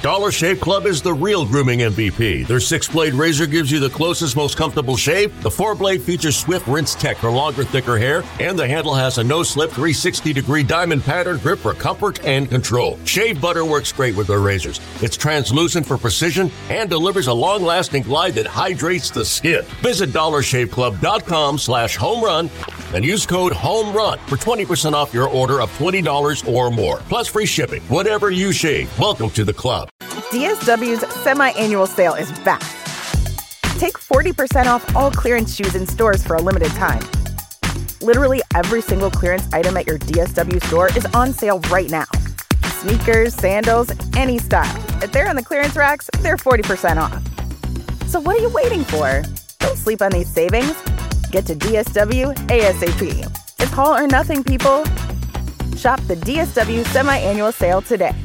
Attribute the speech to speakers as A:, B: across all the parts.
A: Dollar Shave Club is the real grooming MVP. Their 6-blade razor gives you the closest, most comfortable shave. The 4-blade features swift rinse tech for longer, thicker hair, and the handle has a no-slip 360-degree diamond pattern grip for comfort and control. Shave butter works great with their razors. It's translucent for precision and delivers a long-lasting glide that hydrates the skin. Visit DollarShaveClub.com/homerun and use code HOMERUN for 20% off your order of $20 or more. Plus free shipping. Whatever you shave, welcome to the club.
B: DSW's semi-annual sale is back. Take 40% off all clearance shoes in stores for a limited time. Literally every single clearance item at your DSW store is on sale right now. Sneakers, sandals, any style. If they're on the clearance racks, they're 40% off. So what are you waiting for? Don't sleep on these savings. Get to DSW ASAP. It's all or nothing, people. Shop the DSW semi-annual sale today.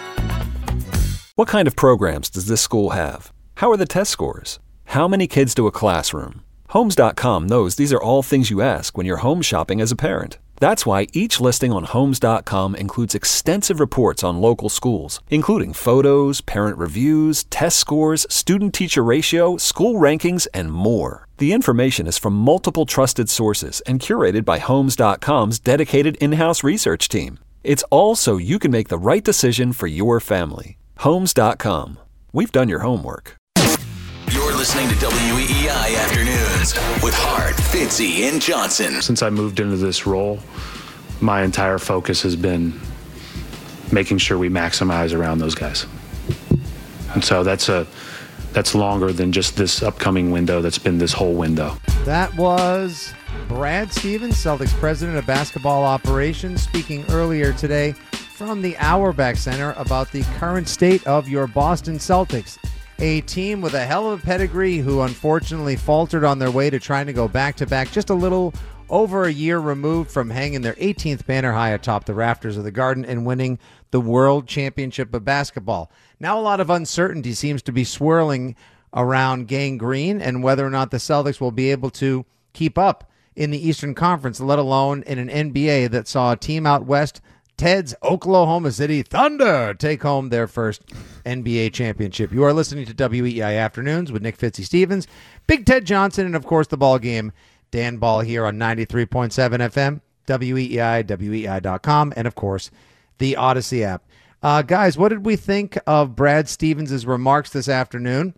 C: What kind of programs does this school have? How are the test scores? How many kids to a classroom? Homes.com knows these are all things you ask when you're home shopping as a parent. That's why each listing on Homes.com includes extensive reports on local schools, including photos, parent reviews, test scores, student-teacher ratio, school rankings, and more. The information is from multiple trusted sources and curated by Homes.com's dedicated in-house research team. It's all so you can make the right decision for your family. Homes.com. We've done your homework.
D: You're listening to WEEI Afternoons with Hart, Fitzy, and Johnson.
E: Since I moved into this role, my entire focus has been making sure we maximize around those guys. And so that's longer than just this upcoming window. That's been this whole window.
F: That was Brad Stevens, Celtics president of basketball operations, speaking earlier today from the Auerbach Center about the current state of your Boston Celtics. A team with a hell of a pedigree who unfortunately faltered on their way to trying to go back-to-back, just a little over a year removed from hanging their 18th banner high atop the rafters of the Garden and winning the World Championship of Basketball. Now a lot of uncertainty seems to be swirling around Gang Green and whether or not the Celtics will be able to keep up in the Eastern Conference, let alone in an NBA that saw a team out west, Ted's Oklahoma City Thunder, take home their first NBA championship. You are listening to WEEI Afternoons with Nick Fitzy Stevens, Big Ted Johnson, and of course the ball game, Dan Ball here on 93.7 FM, WEEI, WEEI.com, and of course the Odyssey app. Guys, what did we think of Brad Stevens' remarks this afternoon,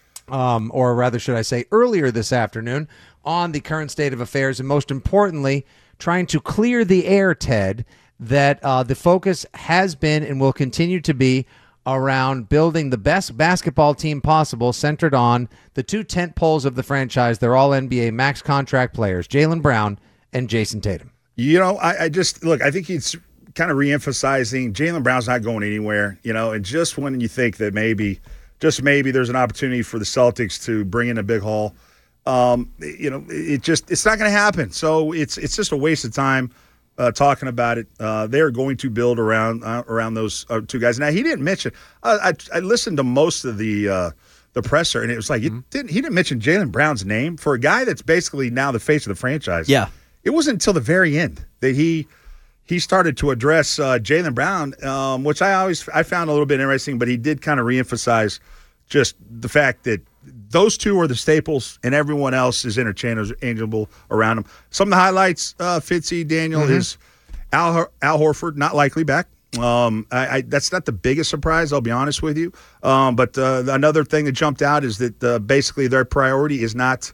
F: or rather should I say earlier this afternoon, on the current state of affairs, and most importantly, trying to clear the air, Ted, that the focus has been and will continue to be around building the best basketball team possible, centered on the two tent poles of the franchise. They're all NBA max contract players, Jaylen Brown and Jason Tatum.
G: You know, I think he's kind of reemphasizing Jaylen Brown's not going anywhere, you know, and just when you think that maybe there's an opportunity for the Celtics to bring in a big haul, it's not going to happen. So it's just a waste of time. Talking about it, they're going to build around those two guys. Now, he didn't mention. I listened to most of the presser, and it was like he didn't mention Jaylen Brown's name for a guy that's basically now the face of the franchise.
H: Yeah,
G: it wasn't until the very end that he started to address Jaylen Brown, which I found a little bit interesting. But he did kind of reemphasize just the fact that those two are the staples, and everyone else is interchangeable around them. Some of the highlights, Fitzy, Daniel, is Al Horford, not likely back. That's not the biggest surprise, I'll be honest with you. But another thing that jumped out is that basically their priority is not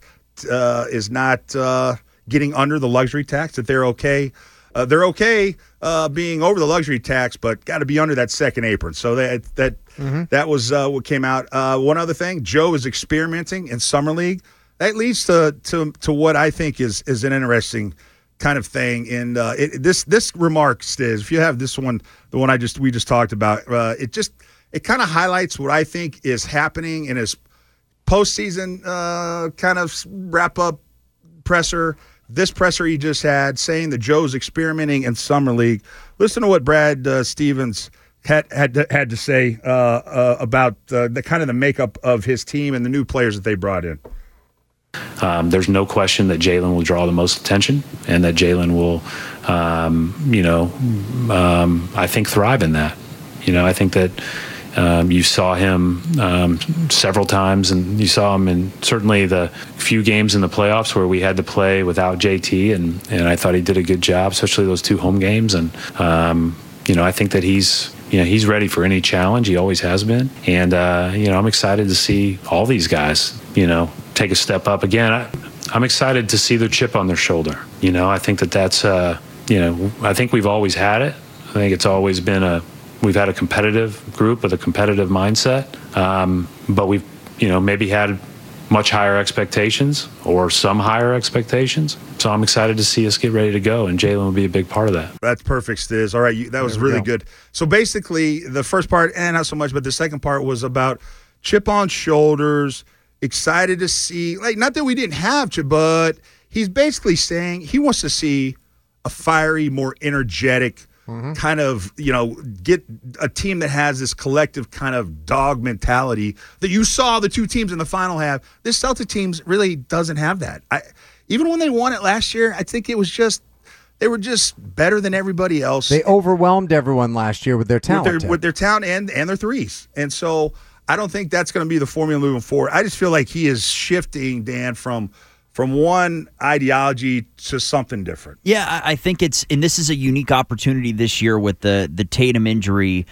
G: getting under the luxury tax, that they're okay. They're okay being over the luxury tax, but got to be under that second apron. So that was what came out. One other thing, Joe is experimenting in Summer League. That leads to what I think is an interesting kind of thing. And this remark, Stiz, if you have this one, the one we just talked about, it kind of highlights what I think is happening in his postseason kind of wrap up presser. This presser he just had, saying that Joe's experimenting in Summer League. Listen to what Brad Stevens had to say about the kind of the makeup of his team and the new players that they brought in.
E: There's no question that Jaylen will draw the most attention, and that Jaylen will, I think, thrive in that. You know, I think that You saw him several times, and you saw him in certainly the few games in the playoffs where we had to play without JT, and I thought he did a good job, especially those 2 home games. And I think that he's ready for any challenge. He always has been, and I'm excited to see all these guys take a step up again. I'm excited to see their chip on their shoulder. I think that's I think we've always had it. I think it's always been we've had a competitive group with a competitive mindset, but we've maybe had much higher expectations or some higher expectations. So I'm excited to see us get ready to go, and Jalen will be a big part of that.
G: That's perfect, Stiz. All right, that was really good. So basically, the first part, and not so much, but the second part was about chip on shoulders, excited to see, not that we didn't have Chip, but he's basically saying he wants to see a fiery, more energetic, kind of, get a team that has this collective kind of dog mentality that you saw the 2 teams in the final have. This Celtic teams really doesn't have that. Even when they won it last year, I think it was just they were just better than everybody else.
F: They overwhelmed everyone last year with their talent.
G: With their talent and their threes. And so I don't think that's going to be the formula moving forward. I just feel like he is shifting, Dan, from one ideology to something different.
H: Yeah, I think and this is a unique opportunity this year with the Tatum injury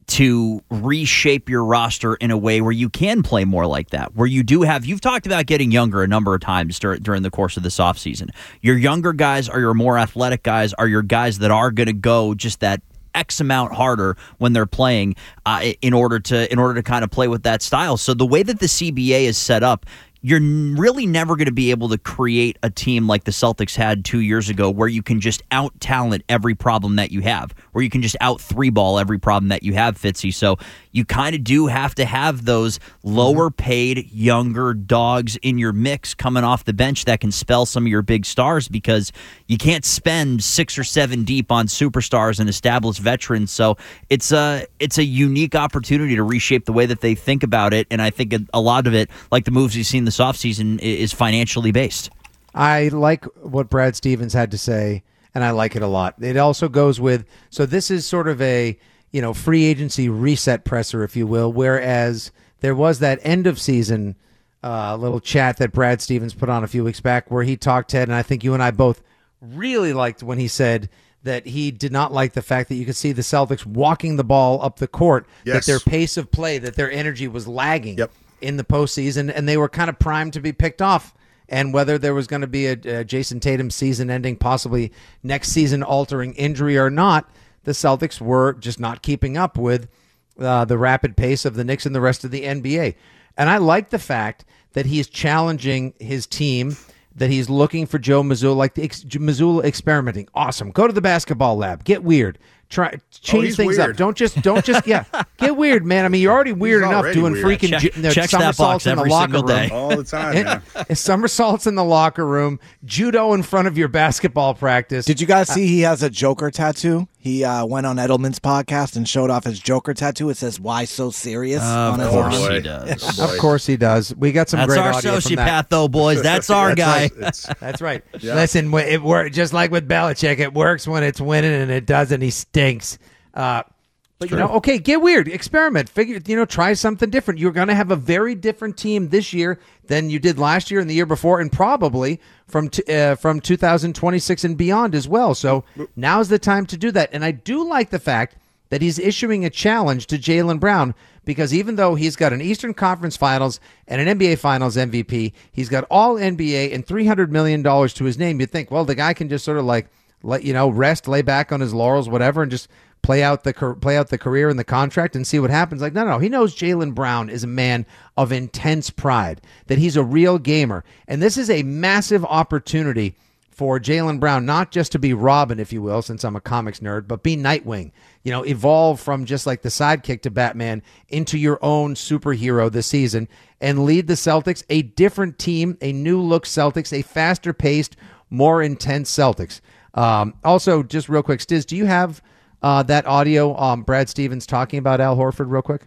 H: to reshape your roster in a way where you can play more like that, where you've talked about getting younger a number of times during the course of this offseason. Your younger guys are your more athletic guys, are your guys that are going to go just that X amount harder when they're playing in order to kind of play with that style. So the way that the CBA is set up, you're really never going to be able to create a team like the Celtics had 2 years ago where you can just out-talent every problem that you have, where you can just out-3-ball every problem that you have, Fitzy. So you kind of do have to have those lower-paid, younger dogs in your mix coming off the bench that can spell some of your big stars, because you can't spend 6 or 7 deep on superstars and established veterans. So it's a unique opportunity to reshape the way that they think about it, and I think a lot of it, like the moves you've seen this offseason, is financially based.
F: I like what Brad Stevens had to say, and I like it a lot. It also goes with, so this is sort of a free agency reset presser, if you will, whereas there was that end of season little chat that Brad Stevens put on a few weeks back where he talked, Ted, and I think you and I both really liked when he said that he did not like the fact that you could see the Celtics walking the ball up the court, that their pace of play, that their energy was lagging in the postseason, and they were kind of primed to be picked off. And whether there was going to be a Jason Tatum season-ending, possibly next season-altering injury or not, the Celtics were just not keeping up with the rapid pace of the Knicks and the rest of the NBA. And I like the fact that he's challenging his team, that he's looking for Joe Mazzulla, like the Mazzulla experimenting. Awesome. Go to the basketball lab. Get weird. Change things
G: weird.
F: up. Don't just get weird, man. I mean, you're already weird enough doing
G: weird.
F: freaking somersaults in the locker room
G: all the time.
F: Somersaults in the locker room, judo in front of your basketball practice.
I: Did you guys see he has a Joker tattoo? He went on Edelman's podcast and showed off his Joker tattoo. It says "Why so serious?" on his arm.
H: He does.
F: Of course he does. We got some
H: That's
F: great
H: our
F: audio from
H: sociopath,
F: that.
H: though, boys. That's our guy.
F: That's right. Yeah. Listen, it works just like with Belichick. It works when it's winning, and it doesn't. He stinks. But okay, get weird, experiment, figure, try something different. You're going to have a very different team this year than you did last year and the year before, and probably from 2026 and beyond as well. So now's the time to do that. And I do like the fact that he's issuing a challenge to Jaylen Brown, because even though he's got an Eastern Conference Finals and an NBA Finals MVP, he's got all NBA and $300 million to his name. You'd think, well, the guy can just sort of rest, lay back on his laurels, whatever, and just play out the career and the contract and see what happens. Like, no. He knows Jaylen Brown is a man of intense pride, that he's a real gamer. And this is a massive opportunity for Jaylen Brown, not just to be Robin, if you will, since I'm a comics nerd, but be Nightwing. Evolve from just like the sidekick to Batman into your own superhero this season and lead the Celtics, a different team, a new look Celtics, a faster paced, more intense Celtics. Also, just real quick, Stiz, do you have that audio, Brad Stevens talking about Al Horford real quick?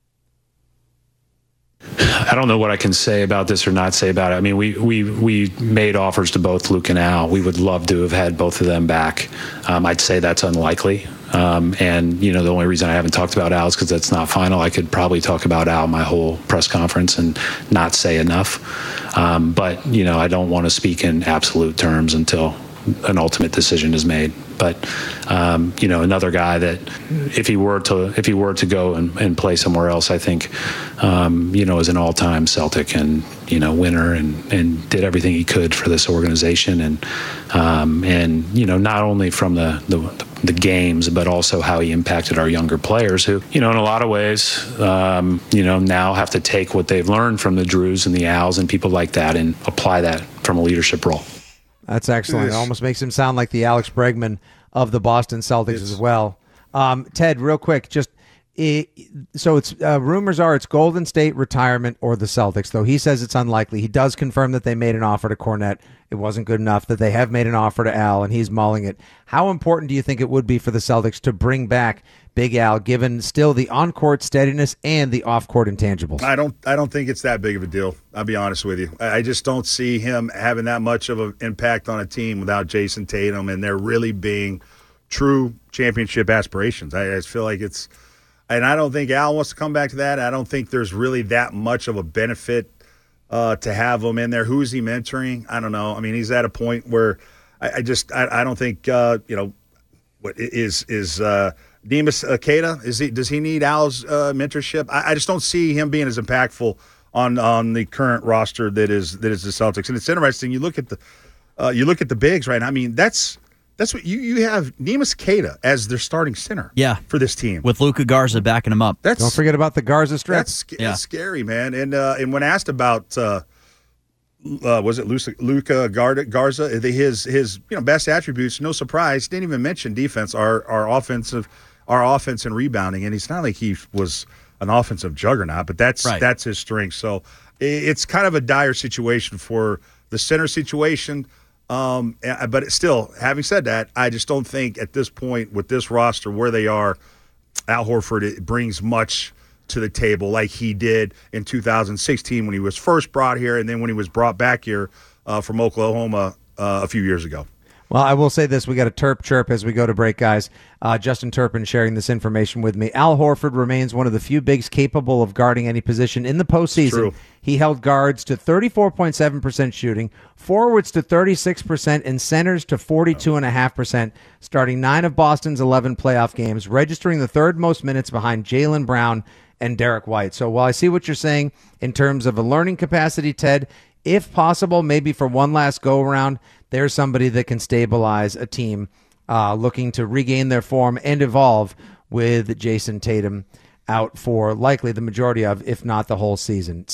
E: I don't know what I can say about this or not say about it. I mean, we made offers to both Luke and Al. We would love to have had both of them back. I'd say that's unlikely. And, the only reason I haven't talked about Al is because that's not final. I could probably talk about Al my whole press conference and not say enough. But, I don't want to speak in absolute terms until an ultimate decision is made. But, another guy that if he were to go and play somewhere else, I think, is an all-time Celtic and, winner and did everything he could for this organization. And not only from the games, but also how he impacted our younger players who, in a lot of ways, now have to take what they've learned from the Drews and the Als and people like that and apply that from a leadership role.
F: That's excellent. It almost makes him sound like the Alex Bregman of the Boston Celtics as well. Ted, real quick, so it's rumors are it's Golden State retirement or the Celtics, though he says it's unlikely. He does confirm that they made an offer to Kornet. It wasn't good enough, that they have made an offer to Al, and he's mulling it. How important do you think it would be for the Celtics to bring back Big Al, given still the on-court steadiness and the off-court intangibles?
G: I don't think it's that big of a deal. I'll be honest with you. I just don't see him having that much of an impact on a team without Jason Tatum and there really being true championship aspirations. I just feel like it's – and I don't think Al wants to come back to that. I don't think there's really that much of a benefit to have him in there. Who's he mentoring? I don't know. I mean, he's at a point where I don't think what is Neemias Queta, does he need Al's mentorship? I just don't see him being as impactful on the current roster that is the Celtics. And it's interesting. You look at the bigs right now. I mean, that's what you have Neemias Queta as their starting center.
H: Yeah.
G: For this team
H: with Luka Garza backing him up.
F: Don't forget about the Garza strip.
G: That's scary, man. And when asked about was it Luka Garza? His best attributes. No surprise, didn't even mention defense. Our offense and rebounding, and it's not like he was an offensive juggernaut, but that's his strength. So it's kind of a dire situation for the center situation. But still, having said that, I just don't think at this point with this roster where they are, Al Horford brings much to the table like he did in 2016 when he was first brought here and then when he was brought back here from Oklahoma a few years ago.
F: Well, I will say this. We got a Terp chirp as we go to break, guys. Justin Turpin sharing this information with me. Al Horford remains one of the few bigs capable of guarding any position in the postseason.
G: True.
F: He held guards to 34.7% shooting, forwards to 36%, and centers to 42.5%, starting 9 of Boston's 11 playoff games, registering the third most minutes behind Jaylen Brown and Derek White. So while I see what you're saying in terms of a learning capacity, Ted, if possible, maybe for one last go-around, there's somebody that can stabilize a team looking to regain their form and evolve with Jason Tatum out for likely the majority of, if not the whole season.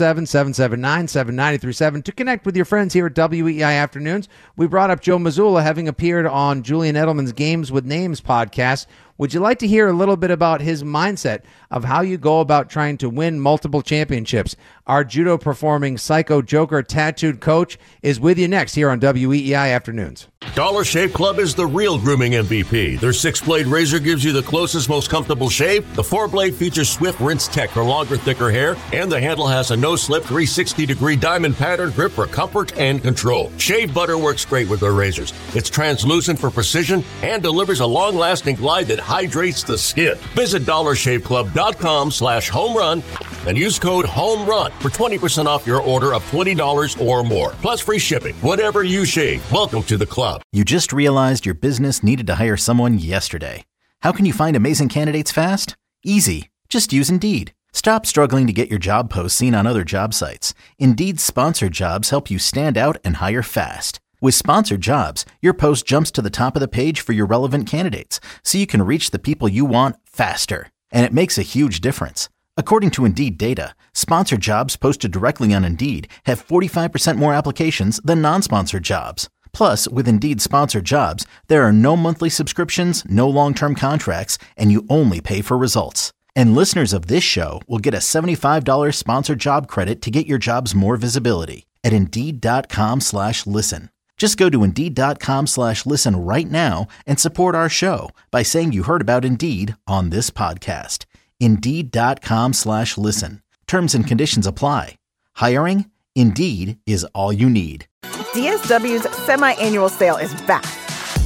F: 617-779-7937 to connect with your friends here at WEEI Afternoons. We brought up Joe Mazzulla having appeared on Julian Edelman's Games with Names podcast. Would you like to hear a little bit about his mindset of how you go about trying to win multiple championships? Our judo-performing Psycho Joker tattooed coach is with you next here on WEEI Afternoons.
A: Dollar Shave Club is the real grooming MVP. Their 6-blade razor gives you the closest, most comfortable shave. The 4-blade features Swift Rinse Tech for longer, thicker hair, and the handle has a no-slip 360-degree diamond pattern grip for comfort and control. Shave butter works great with their razors. It's translucent for precision and delivers a long-lasting glide that hydrates the skin. Visit dollarshaveclub.com/homerun and use code HOMERUN for 20% off your order of $20 or more, plus free shipping. Whatever you shave, welcome to the club.
J: You just realized your business needed to hire someone yesterday. How can you find amazing candidates fast? Easy. Just use Indeed. Stop struggling to get your job posts seen on other job sites. Indeed's sponsored jobs help you stand out and hire fast. With sponsored jobs, your post jumps to the top of the page for your relevant candidates, so you can reach the people you want faster. And it makes a huge difference. According to Indeed data, sponsored jobs posted directly on Indeed have 45% more applications than non-sponsored jobs. Plus, with Indeed sponsored jobs, there are no monthly subscriptions, no long-term contracts, and you only pay for results. And listeners of this show will get a $75 sponsored job credit to get your jobs more visibility at Indeed.com/listen. Just go to Indeed.com/listen right now and support our show by saying you heard about Indeed on this podcast. Indeed.com/listen. Terms and conditions apply. Hiring? Indeed is all you need.
B: DSW's semi-annual sale is back.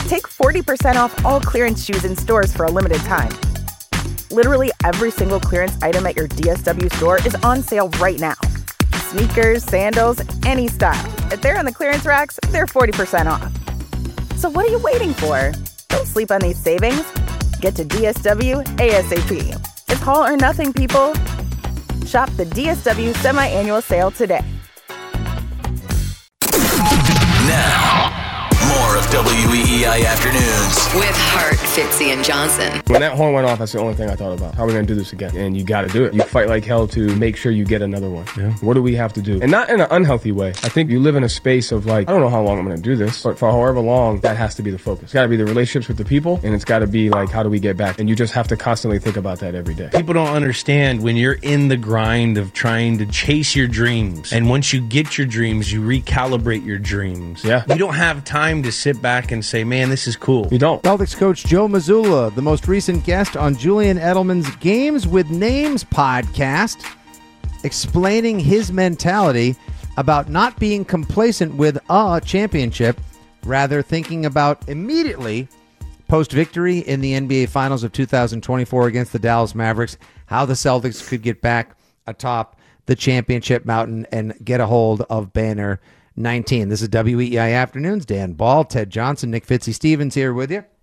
B: Take 40% off all clearance shoes in stores for a limited time. Literally every single clearance item at your DSW store is on sale right now. Sneakers, sandals, any style. If they're on the clearance racks, they're 40% off. So what are you waiting for? Don't sleep on these savings. Get to DSW ASAP. It's all or nothing, people. Shop the DSW semi-annual sale today.
D: Now, more of WEEI Afternoons.
K: With Hart, Fitzy, and Johnson.
L: When that horn went off, that's the only thing I thought about. How are we going to do this again? And you got to do it. You fight like hell to make sure you get another one. Yeah. What do we have to do? And not in an unhealthy way. I think you live in a space of like, I don't know how long I'm going to do this, but for however long, that has to be the focus. It's got to be the relationships with the people, and it's got to be like, how do we get back? And you just have to constantly think about that every day.
M: People don't understand when you're in the grind of trying to chase your dreams. And once you get your dreams, you recalibrate your dreams.
L: Yeah.
M: You don't have time to sit back and say, man, this is cool.
L: You don't.
F: Celtics coach Joe Mazzulla, the most recent guest on Julian Edelman's Games with Names podcast, explaining his mentality about not being complacent with a championship, rather thinking about immediately post-victory in the NBA Finals of 2024 against the Dallas Mavericks, how the Celtics could get back atop the championship mountain and get a hold of banner 19. This is WEEI Afternoons. Dan Ball, Ted Johnson, Nick Fitzy Stevens here with you.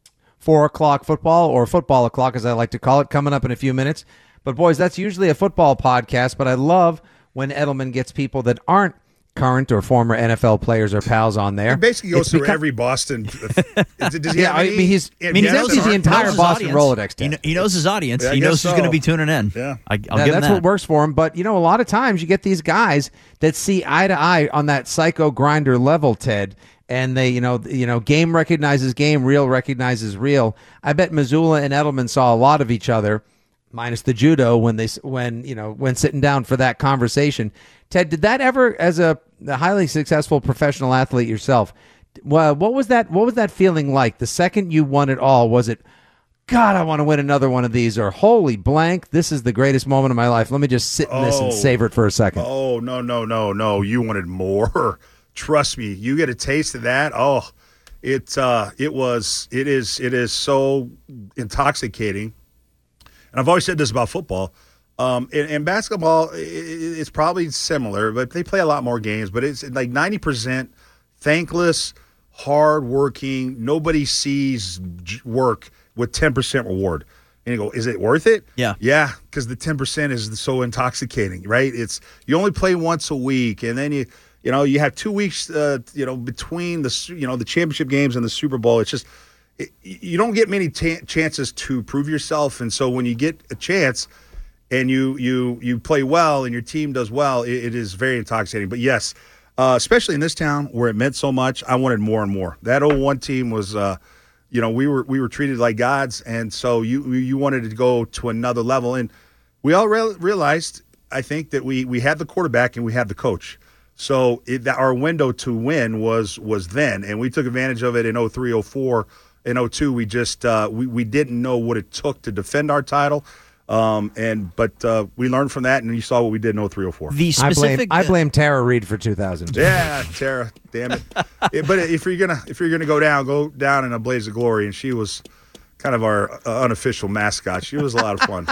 F: 4 o'clock football, or football o'clock as I like to call it, coming up in a few minutes. But boys, that's usually a football podcast, but I love when Edelman gets people that aren't current or former NFL players or pals on there.
G: He basically goes through every Boston. Does he have any?
H: He knows
F: the entire Boston Rolodex.
H: He knows his audience.
G: Yeah,
H: he knows who's going to be tuning in.
G: Yeah.
H: I'll give him
F: that's
H: that.
F: what works for him. But, a lot of times you get these guys that see eye to eye on that psycho grinder level, Ted, and they, game recognizes game, real recognizes real. I bet Mazzulla and Edelman saw a lot of each other, minus the judo, when sitting down for that conversation. Ted, did that ever, as a highly successful professional athlete yourself, what was that feeling like? The second you won it all, was it, God, I want to win another one of these, or holy blank, this is the greatest moment of my life. Let me just sit in this and savor it for a second.
G: Oh, no. You wanted more. Trust me, you get a taste of that. Oh, it is so intoxicating. And I've always said this about football. In basketball, it's probably similar, but they play a lot more games. But it's like 90% thankless, hard-working, nobody sees work with 10% reward. And you go, is it worth it?
H: Yeah.
G: Yeah, because the 10% is so intoxicating, right? It's you only play once a week, and then you have 2 weeks, between the championship games and the Super Bowl. It's just you don't get many chances to prove yourself, and so when you get a chance and you play well and your team does well, it is very intoxicating. But yes, especially in this town where it meant so much, I wanted more and more. That 01 team was, we were treated like gods, and so you wanted to go to another level. And we all realized, I think, that we had the quarterback and we had the coach. So our window to win was then, and we took advantage of it in 03, 04. In 02, we just we didn't know what it took to defend our title. But we learned from that, and you saw what we did in 03, 04.
F: I blame Tara Reid for 2000.
G: Yeah, Tara, damn it. But if you're gonna go down in a blaze of glory, and she was kind of our unofficial mascot. She was a lot of fun.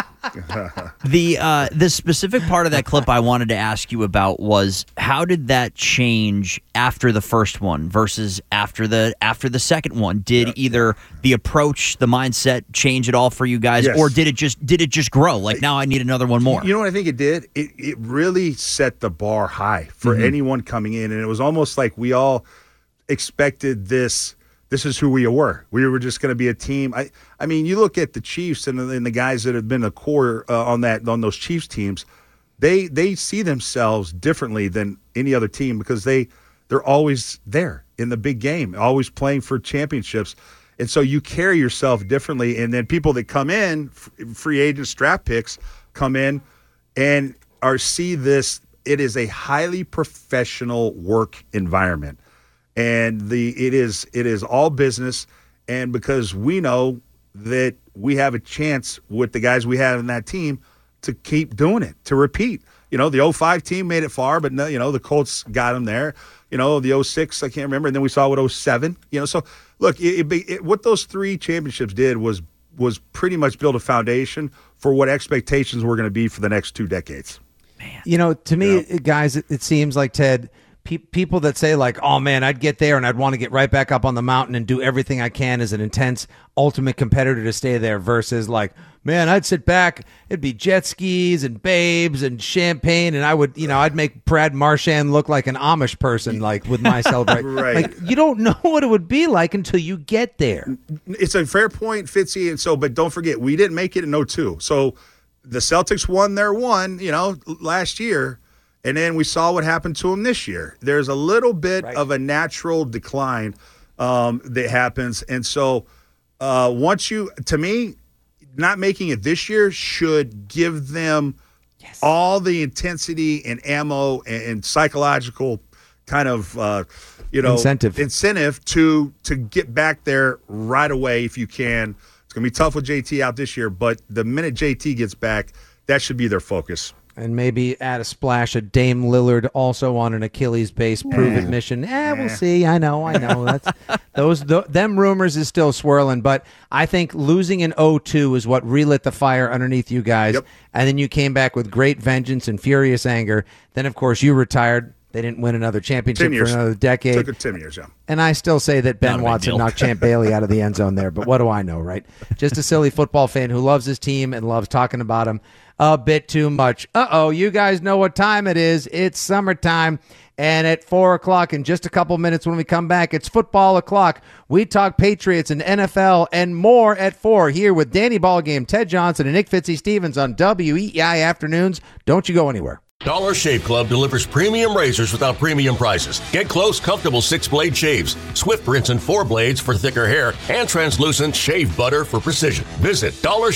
H: The specific part of that clip I wanted to ask you about was, how did that change after the first one versus after the second one? Did either the approach, the mindset change at all for you guys, or did it just grow? Like, now I need another one more.
G: You know what I think it did? It really set the bar high for anyone coming in, and it was almost like we all expected this. This is who we were. We were just going to be a team. I mean, you look at the Chiefs and the guys that have been the core on those Chiefs teams. They see themselves differently than any other team because they're always there in the big game, always playing for championships, and so you carry yourself differently. And then people that come in, free agents, draft picks, come in and see this. It is a highly professional work environment. And it is all business, and because we know that we have a chance with the guys we have in that team to keep doing it, to repeat. The 05 team made it far, but the Colts got them there. the 06, I can't remember, and then we saw what 07, So, look, what those 3 championships did was pretty much build a foundation for what expectations were going to be for the next 2 decades.
F: Man. To me, guys, it seems like, Ted, people that say like, oh man, I'd get there and I'd want to get right back up on the mountain and do everything I can as an intense ultimate competitor to stay there, versus like, man, I'd sit back, it'd be jet skis and babes and champagne, and I would, I'd make Brad Marchand look like an Amish person, like with my celebration.
G: Right.
F: Like, you don't know what it would be like until you get there.
G: It's a fair point, Fitzy, and but don't forget, we didn't make it in 02. So the Celtics won their one, last year. And then we saw what happened to him this year. There's a little bit of a natural decline that happens. And so to me, not making it this year should give them all the intensity and ammo and psychological kind of, incentive to get back there right away if you can. It's going to be tough with JT out this year, but the minute JT gets back, that should be their focus.
F: And maybe add a splash of Dame Lillard also on an Achilles base prove-it mission. We'll see. I know. That's them rumors is still swirling, but I think losing in 02 is what relit the fire underneath you guys. Yep. And then you came back with great vengeance and furious anger. Then, of course, you retired. They didn't win another championship for another decade.
G: Took it 10 years, yeah.
F: And I still say that Ben Watson knocked Champ Bailey out of the end zone there, but what do I know, right? Just a silly football fan who loves his team and loves talking about him a bit too much. You guys know what time it is. It's summertime. And at 4 o'clock, in just a couple minutes when we come back, it's football o'clock. We talk Patriots and NFL and more at 4 here with Danny Ballgame, Ted Johnson, and Nick Fitzy-Stevens on WEEI Afternoons. Don't you go anywhere.
A: Dollar Shave Club delivers premium razors without premium prices. Get close, comfortable 6-blade shaves, swift rinse and 4 blades for thicker hair, and translucent shave butter for precision. Visit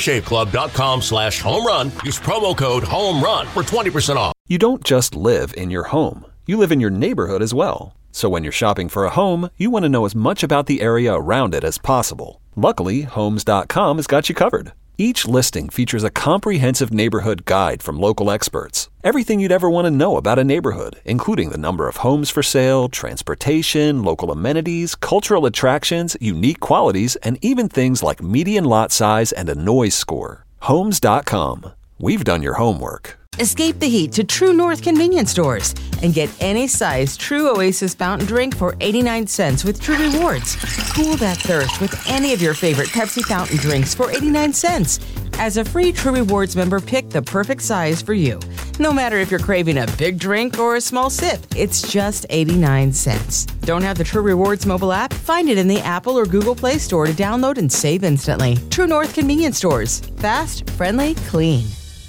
A: dollarshaveclub.com/homerun. Use promo code HOMERUN for 20% off.
C: You don't just live in your home. You live in your neighborhood as well. So when you're shopping for a home, you want to know as much about the area around it as possible. Luckily, Homes.com has got you covered. Each listing features a comprehensive neighborhood guide from local experts. Everything you'd ever want to know about a neighborhood, including the number of homes for sale, transportation, local amenities, cultural attractions, unique qualities, and even things like median lot size and a noise score. Homes.com. We've done your homework.
N: Escape the heat to True North convenience stores and get any size True Oasis fountain drink for 89 cents with True Rewards. Cool that thirst with any of your favorite Pepsi fountain drinks for 89 cents. As a free True Rewards member, pick the perfect size for you. No matter if you're craving a big drink or a small sip, it's just 89 cents. Don't have the True Rewards mobile app? Find it in the Apple or Google Play Store to download and save instantly. True North convenience stores. Fast, friendly, clean.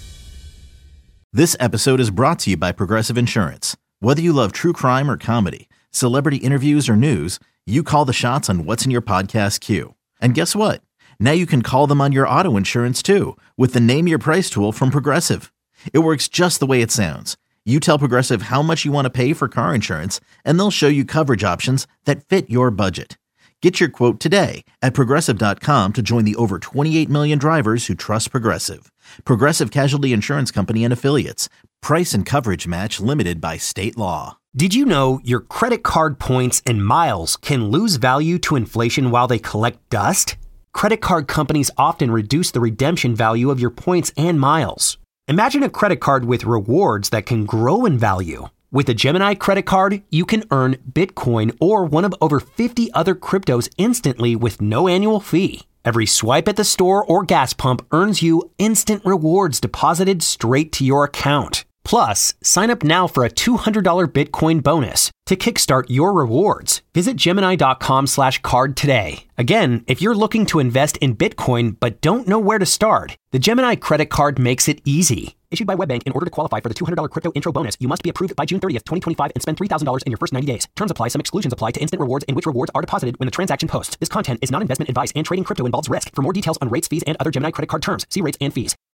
J: This episode is brought to you by Progressive Insurance. Whether you love true crime or comedy, celebrity interviews or news, you call the shots on what's in your podcast queue. And guess what? Now you can call them on your auto insurance too with the Name Your Price tool from Progressive. It works just the way it sounds. You tell Progressive how much you want to pay for car insurance, and they'll show you coverage options that fit your budget. Get your quote today at Progressive.com to join the over 28 million drivers who trust Progressive. Progressive Casualty Insurance Company and Affiliates. Price and coverage match limited by state law.
O: Did you know your credit card points and miles can lose value to inflation while they collect dust? Credit card companies often reduce the redemption value of your points and miles. Imagine a credit card with rewards that can grow in value. With a Gemini credit card, you can earn Bitcoin or one of over 50 other cryptos instantly with no annual fee. Every swipe at the store or gas pump earns you instant rewards deposited straight to your account. Plus, sign up now for a $200 Bitcoin bonus to kickstart your rewards. Visit Gemini.com/card today. Again, if you're looking to invest in Bitcoin but don't know where to start, the Gemini credit card makes it easy. Issued by WebBank, in order to qualify for the $200 crypto intro bonus, you must be approved by June 30th, 2025 and spend $3,000 in your first 90 days. Terms apply. Some exclusions apply to instant rewards in which rewards are deposited when the transaction posts. This content is not investment advice and trading crypto involves risk. For more details on rates, fees, and other Gemini credit card terms, see rates and fees.